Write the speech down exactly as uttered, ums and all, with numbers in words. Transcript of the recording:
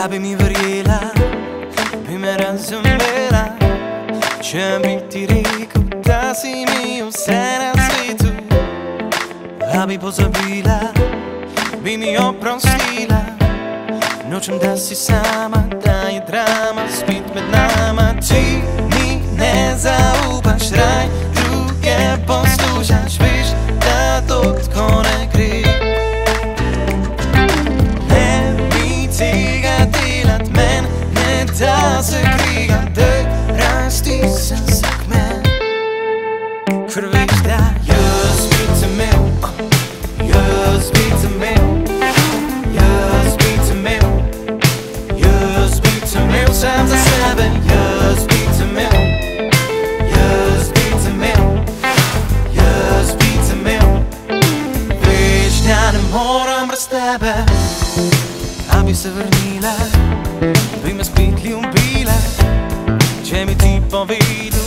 Da bi mi verjela, bi me razumela, če bi ti rekel, da si mi vse na svetu. A bi pozabila, bi mi oprostila, nočem, da si sama, da je drama spet med nama. Ti mi ne zaupaš, raj druge poslušaš, veš, da to tako ne gre. Ne bi tega delat, men ne da se kriga, dej rasti se vsak men. Ker veš, da jaz bi te imel, jaz bi te imel, jaz bi te imel, jaz bi te imel sam za sebe, jaz bi te imel, jaz bi te imel, jaz bi te imel. Veš, da ne moram brez tebe. A bi se vrnila, bi me spet ljubila, če mi ti povedal,